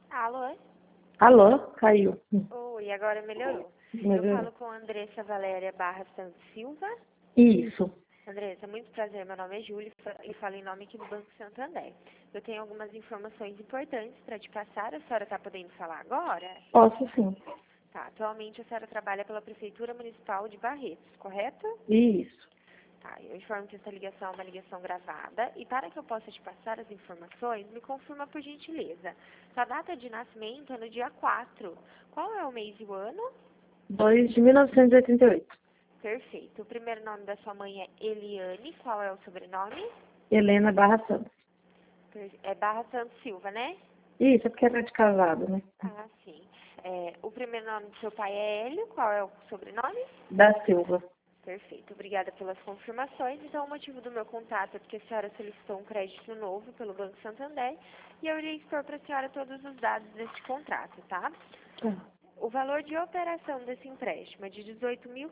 Alô? Alô, caiu. Oi, agora melhorou. Melhorou. Eu falo com a Andressa Valéria Barra Santos Silva. Isso. Andressa, muito prazer, meu nome é Júlia e falo em nome aqui do Banco Santander. Eu tenho algumas informações importantes para te passar. A senhora está podendo falar agora? Posso sim. Tá, atualmente a senhora trabalha pela Prefeitura Municipal de Barretos, correto? Isso. Tá, eu informo que essa ligação é uma ligação gravada e para que eu possa te passar as informações, me confirma por gentileza. Sua data de nascimento é no dia 4. Qual é o mês e o ano? 2 de 1988. Perfeito. O primeiro nome da sua mãe é Eliane. Qual é o sobrenome? Helena Barra Santos. É Barra Santos Silva, né? Isso, é porque era de casado, né? Ah, sim. O primeiro nome do seu pai é Hélio. Qual é o sobrenome? Da Silva. Perfeito. Obrigada pelas confirmações. Então, o motivo do meu contato é porque a senhora solicitou um crédito novo pelo Banco Santander e eu irei expor para a senhora todos os dados deste contrato, tá? Tá. O valor de operação desse empréstimo é de R$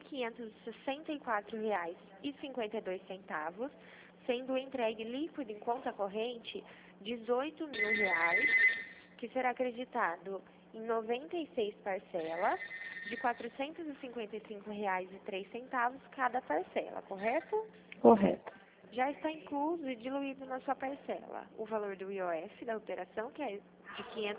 18.564,52, sendo entregue líquido em conta corrente R$ 18.000, que será acreditado em 96 parcelas de R$ 455,03 cada parcela, correto? Correto. Já está incluso e diluído na sua parcela o valor do IOF da operação, que é de R$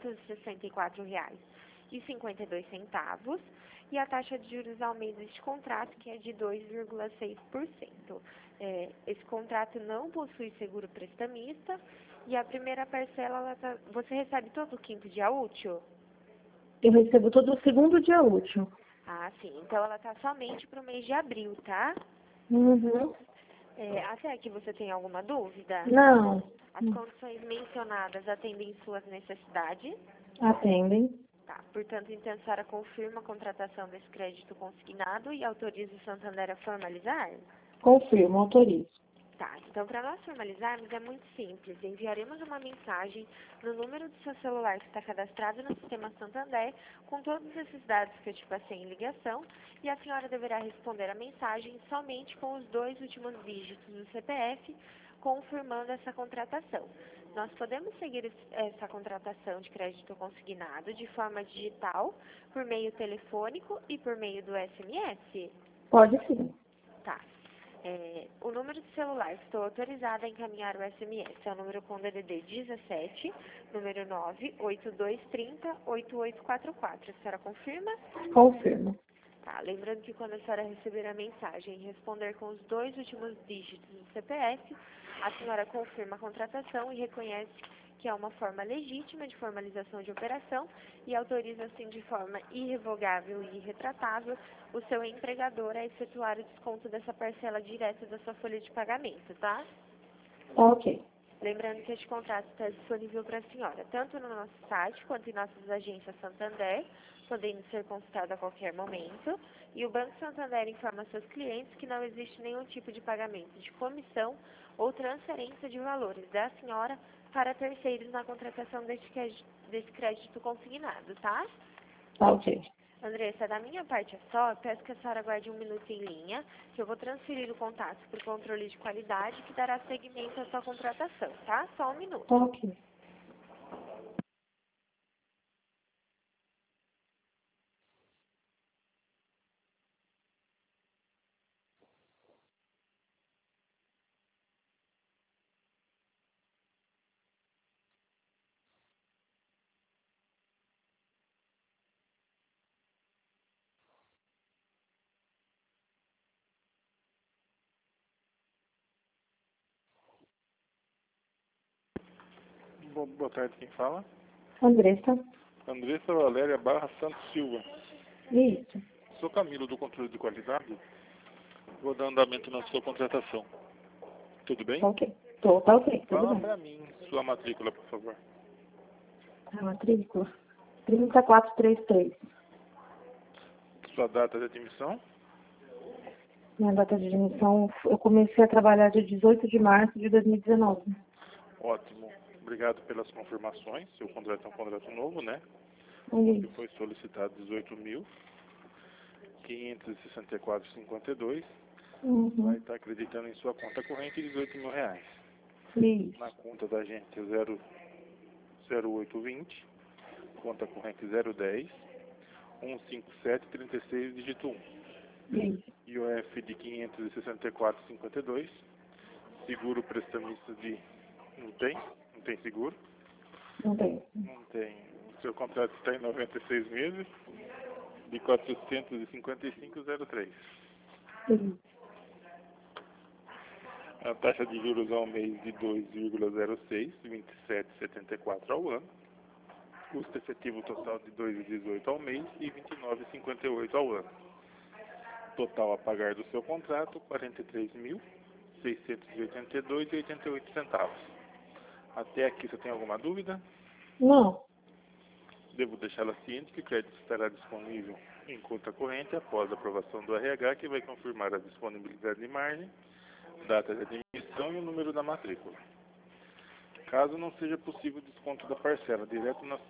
564,52, e a taxa de juros ao mês deste contrato, que é de 2,6%. Esse contrato não possui seguro prestamista e a primeira parcela, você recebe todo o quinto dia útil? Eu recebo todo o segundo dia útil. Ah, sim. Então ela está somente para o mês de abril, tá? Uhum. Até aqui você tem alguma dúvida? Não. As condições mencionadas atendem suas necessidades? Atendem. Tá. Portanto, então a senhora confirma a contratação desse crédito consignado e autoriza o Santander a formalizar? Confirmo, autorizo. Tá. Então, para nós formalizarmos é muito simples. Enviaremos uma mensagem no número do seu celular que está cadastrado no sistema Santander com todos esses dados que eu te passei em ligação e a senhora deverá responder a mensagem somente com os 2 últimos dígitos do CPF confirmando essa contratação. Nós podemos seguir essa contratação de crédito consignado de forma digital, por meio telefônico e por meio do SMS? Pode sim. Tá. O número de celular que estou autorizada a encaminhar o SMS é o número com DDD 17, número 98230-8844. A senhora confirma? Confirmo. Tá. Lembrando que quando a senhora receber a mensagem e responder com os 2 últimos dígitos do CPF, a senhora confirma a contratação e reconhece que é uma forma legítima de formalização de operação e autoriza, assim, de forma irrevogável e irretratável, o seu empregador a efetuar o desconto dessa parcela direto da sua folha de pagamento, tá? Ok. Lembrando que este contrato está disponível para a senhora, tanto no nosso site quanto em nossas agências Santander, podendo ser consultado a qualquer momento. E o Banco Santander informa seus clientes que não existe nenhum tipo de pagamento de comissão ou transferência de valores da senhora para terceiros na contratação desse crédito consignado, tá? Ok. Andressa, da minha parte é só, eu peço que a senhora aguarde um minuto em linha, que eu vou transferir o contato para o controle de qualidade que dará seguimento à sua contratação, tá? Só um minuto. Ok. Boa tarde, quem fala? Andressa. Andressa Valéria Barra Santos Silva. Isso. Sou Camilo do controle de qualidade. Vou dar andamento na sua contratação. Tudo bem? Ok. Tá ok, tudo Fala bem. para mim sua matrícula, por favor. A matrícula. 3433. Sua data de admissão? Minha data de admissão, eu comecei a trabalhar dia 18 de março de 2019. Ótimo. Obrigado pelas confirmações. Seu contrato é um contrato novo, né? Que Isso. foi solicitado 18.564,52. Vai Uhum. estar acreditando em sua conta corrente R$ 18.000. Isso. Na conta da agência 00820. conta corrente 010 157 36 dígito 1. Isso. IOF de 564,52. Seguro prestamista de... Não tem? Não tem seguro? Não tem. Não tem. O seu contrato está em 96 meses de 455,03. Isso. A taxa de juros ao mês de 2,06, 27,74 ao ano. Custo efetivo total de 2,18 ao mês e 29,58 ao ano. Total a pagar do seu contrato, R$ 43.682,88. Até aqui você tem alguma dúvida? Não. Devo deixá-la ciente que o crédito estará disponível em conta corrente após a aprovação do RH, que vai confirmar a disponibilidade de margem, data de admissão e o número da matrícula. Caso não seja possível desconto da parcela direto na...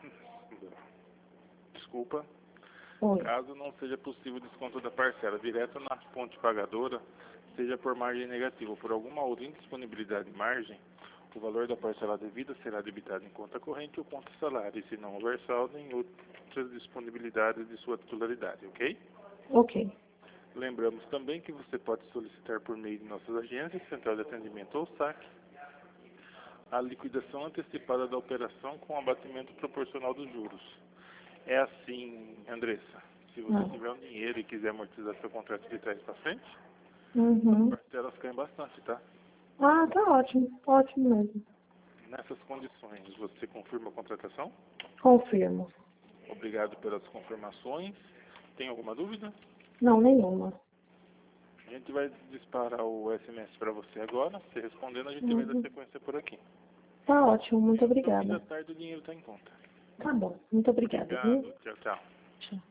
Desculpa. Oi. Caso não seja possível desconto da parcela direto na fonte pagadora, seja por margem negativa ou por alguma outra indisponibilidade de margem, o valor da parcela devida será debitado em conta corrente ou conta salário, e se não houver saldo, em outras disponibilidades de sua titularidade, ok? Ok. Lembramos também que você pode solicitar por meio de nossas agências, Central de Atendimento ou SAC, a liquidação antecipada da operação com abatimento proporcional dos juros. É assim, Andressa, se você tiver um dinheiro e quiser amortizar seu contrato de trás para frente, as parcelas caem bastante, tá? Ah, tá ótimo. Ótimo mesmo. Nessas condições, você confirma a contratação? Confirmo. Obrigado pelas confirmações. Tem alguma dúvida? Não, nenhuma. A gente vai disparar o SMS para você agora. Você respondendo, a gente vai dar sequência por aqui. Tá ótimo. Muito No fim da obrigada. tarde o dinheiro está em conta. Tá bom. Muito obrigada, viu? Obrigado. Tchau, tchau. Tchau.